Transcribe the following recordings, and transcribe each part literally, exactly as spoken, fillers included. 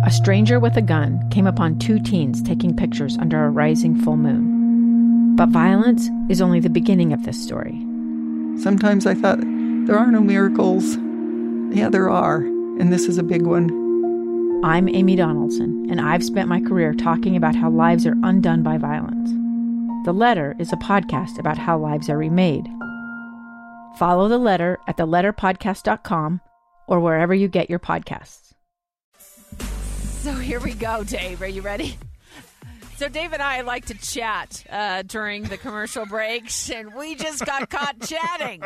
a stranger with a gun came upon two teens taking pictures under a rising full moon. But violence is only the beginning of this story. Sometimes I thought, there are no miracles. Yeah, there are, and this is a big one. I'm Amy Donaldson, and I've spent my career talking about how lives are undone by violence. The Letter is a podcast about how lives are remade. Follow The Letter at the letter podcast dot com or wherever you get your podcasts. So here we go, Dave. Are you ready? So Dave and I like to chat uh, during the commercial breaks, and we just got caught chatting.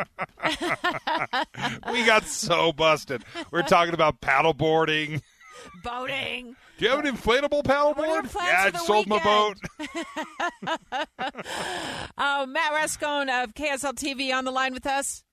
We got so busted. We're talking about paddleboarding. Boating. Do you have an inflatable paddleboard? Yeah, I sold my boat. uh, Matt Rascone of K S L T V on the line with us.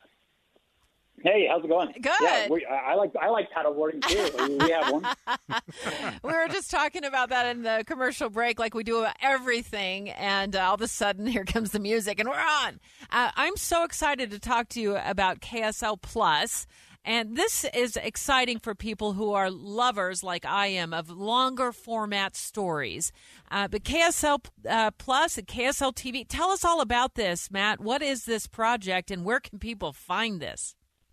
Hey, how's it going? Good. Yeah, we, I like I like paddleboarding too. We have one. We were just talking about that in the commercial break, like we do about everything, and uh, all of a sudden, here comes the music, and we're on. Uh, I'm so excited to talk to you about K S L Plus. And this is exciting for people who are lovers, like I am, of longer format stories. Uh, but K S L uh, Plus and K S L T V, tell us all about this, Matt. What is this project, and where can people find this?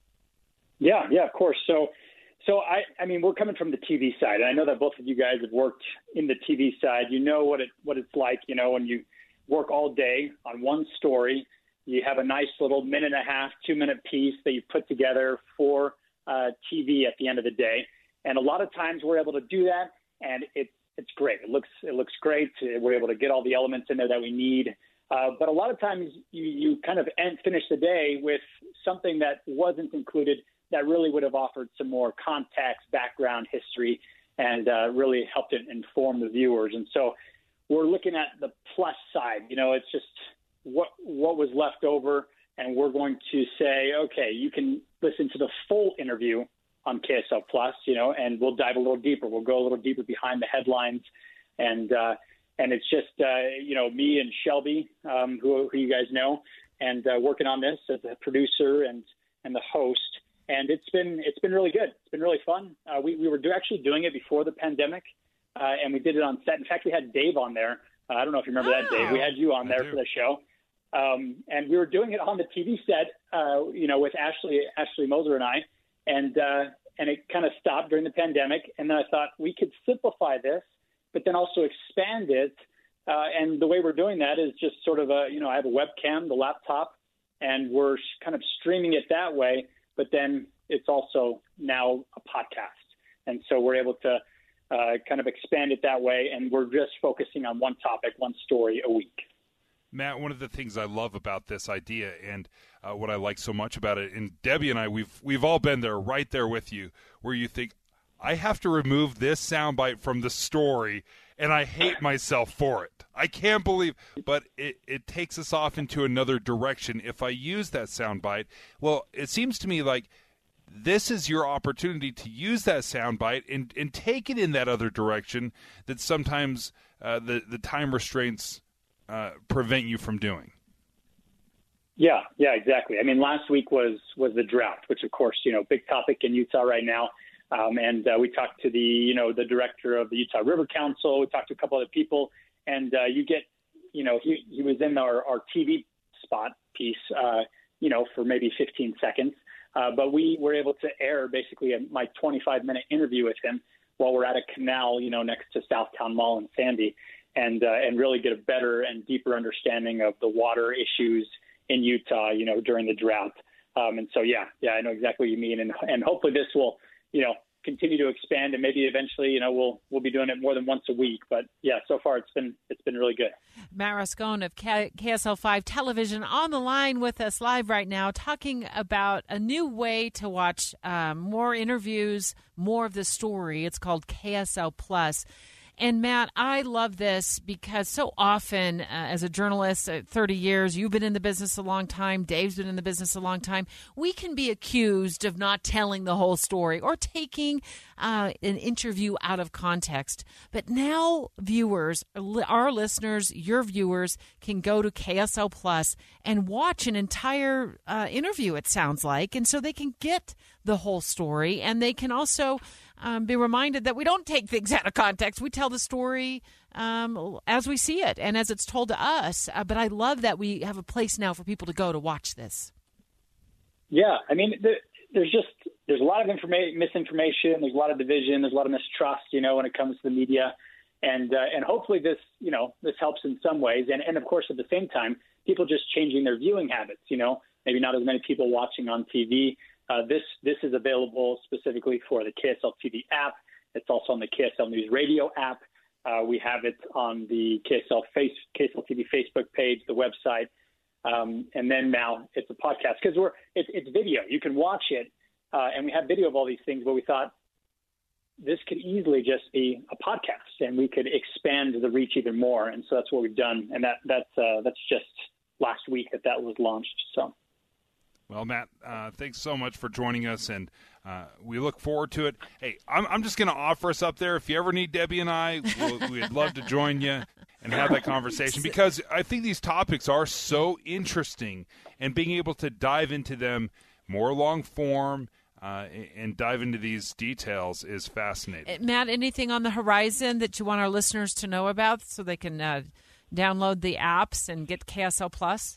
Yeah, yeah, of course. So, so I, I mean, we're coming from the T V side, and I know that both of you guys have worked in the T V side. You know what it what it's like, you know, when you work all day on one story. You have a nice little minute and a half, two-minute piece that you put together for uh, T V at the end of the day. And a lot of times we're able to do that, and it, it's great. It looks it looks great. We're able to get all the elements in there that we need. Uh, but a lot of times you, you kind of end, finish the day with something that wasn't included that really would have offered some more context, background, history, and uh, really helped it inform the viewers. And so we're looking at the plus side. You know, it's just – what what was left over, and we're going to say, okay, you can listen to the full interview on K S L Plus, you know, and we'll dive a little deeper. We'll go a little deeper behind the headlines, and uh, and it's just, uh, you know, me and Shelby, um, who, who you guys know, and uh, working on this as a producer and, and the host, and it's been it's been really good. It's been really fun. Uh, we, we were do, actually doing it before the pandemic, uh, and we did it on set. In fact, we had Dave on there. Uh, I don't know if you remember oh, that, Dave. We had you on there for the show. Um, and we were doing it on the T V set, uh, you know, with Ashley, Ashley Moser and I, and uh, and it kind of stopped during the pandemic. And then I thought we could simplify this, but then also expand it. Uh, and the way we're doing that is just sort of a, you know, I have a webcam, the laptop, and we're kind of streaming it that way. But then it's also now a podcast, and so we're able to uh, kind of expand it that way. And we're just focusing on one topic, one story a week. Matt, one of the things I love about this idea and uh, what I like so much about it, and Debbie and I, we've we've all been there, right there with you, where you think, I have to remove this soundbite from the story, and I hate myself for it. I can't believe, but it, it takes us off into another direction if I use that soundbite. Well, it seems to me like this is your opportunity to use that soundbite and, and take it in that other direction that sometimes uh, the, the time restraints Uh, prevent you from doing. Yeah, yeah, exactly. I mean, last week was was the drought, which of course, you know, big topic in Utah right now. Um, and uh, we talked to the, you know, the director of the Utah River Council. We talked to a couple other people, and uh, you get, you know, he he was in our, our T V spot piece, uh, you know, for maybe fifteen seconds. Uh, but we were able to air basically a, my twenty-five minute interview with him while we're at a canal, you know, next to Southtown Mall in Sandy. And uh, and really get a better and deeper understanding of the water issues in Utah, you know, during the drought. Um, and so, yeah, yeah, I know exactly what you mean. And and hopefully this will, you know, continue to expand, and maybe eventually, you know, we'll we'll be doing it more than once a week. But yeah, so far it's been it's been really good. Matt Rascone of K- KSL five Television on the line with us live right now, talking about a new way to watch um, more interviews, more of the story. It's called K S L Plus. And, Matt, I love this because so often uh, as a journalist, uh, thirty years, you've been in the business a long time, Dave's been in the business a long time, we can be accused of not telling the whole story or taking uh, an interview out of context. But now viewers, our listeners, your viewers, can go to K S L Plus and watch an entire uh, interview, it sounds like, and so they can get the whole story, and they can also um, be reminded that we don't take things out of context. We tell the story um, as we see it and as it's told to us. Uh, but I love that we have a place now for people to go to watch this. Yeah, I mean, there, there's just there's a lot of informa- misinformation. There's a lot of division. There's a lot of mistrust, you know, when it comes to the media. And uh, and hopefully this, you know, this helps in some ways. And, and, of course, at the same time, people just changing their viewing habits, you know, maybe not as many people watching on T V. Uh, this this is available specifically for the K S L T V app. It's also on the K S L News Radio app. Uh, we have it on the K S L face, K S L T V Facebook page, the website. Um, and then now it's a podcast because we're it's, it's video. You can watch it. Uh, and we have video of all these things, but we thought, this could easily just be a podcast, and we could expand the reach even more. And so that's what we've done. And that that's uh, that's just last week that that was launched. So, well, Matt, uh, thanks so much for joining us, and uh, we look forward to it. Hey, I'm I'm just going to offer us up there. If you ever need Debbie and I, we'll, we'd love to join you and have that conversation, because I think these topics are so interesting, and being able to dive into them more long form. Uh, and dive into these details is fascinating. Matt, anything on the horizon that you want our listeners to know about so they can uh, download the apps and get K S L Plus?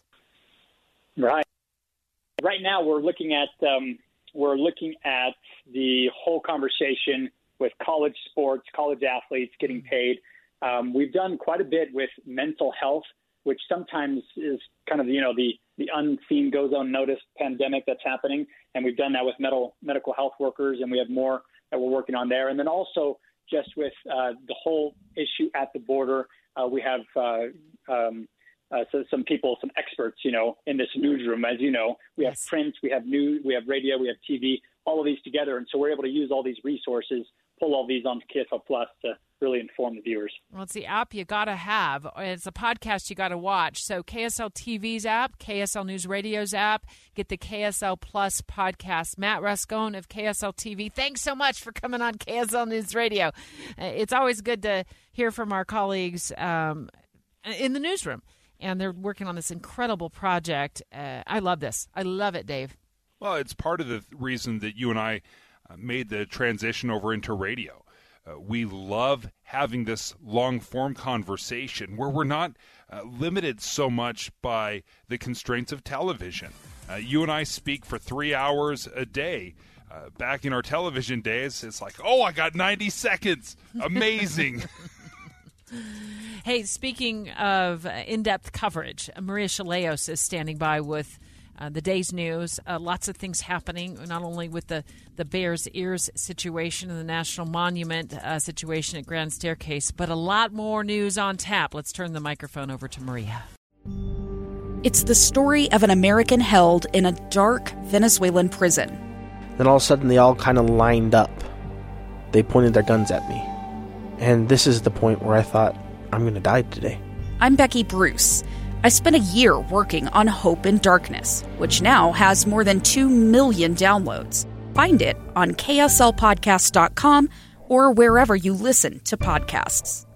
Right. Right now, we're looking at um, we're looking at the whole conversation with college sports, college athletes getting paid. Um, we've done quite a bit with mental health, which sometimes is kind of, you know, the, the unseen, goes unnoticed pandemic that's happening. And we've done that with medical, medical health workers, and we have more that we're working on there. And then also just with uh, the whole issue at the border, uh, we have uh, um, uh, so some people, some experts, you know, in this newsroom. As you know, we have yes. print, we have news, we have radio, we have T V, all of these together. And so we're able to use all these resources, pull all these onto K S L Plus to really inform the viewers. Well, it's the app you got to have. It's a podcast you got to watch. So K S L T V's app, K S L News Radio's app, get the K S L Plus podcast. Matt Rascone of K S L T V, thanks so much for coming on K S L News Radio. It's always good to hear from our colleagues um, in the newsroom, and they're working on this incredible project. Uh, I love this. I love it, Dave. Well, it's part of the reason that you and I uh, made the transition over into radio. Uh, we love having this long-form conversation where we're not uh, limited so much by the constraints of television. Uh, you and I speak for three hours a day. Uh, back in our television days, it's like, oh, I got ninety seconds. Amazing. Hey, speaking of uh, in-depth coverage, Maria Shilaos is standing by with Uh, the day's news, uh, lots of things happening, not only with the, the Bears Ears situation and the National Monument uh, situation at Grand Staircase, but a lot more news on tap. Let's turn the microphone over to Maria. It's the story of an American held in a dark Venezuelan prison. Then all of a sudden they all kind of lined up. They pointed their guns at me. And this is the point where I thought, I'm going to die today. I'm Becky Bruce. I spent a year working on Hope in Darkness, which now has more than two million downloads. Find it on K S L podcast dot com or wherever you listen to podcasts.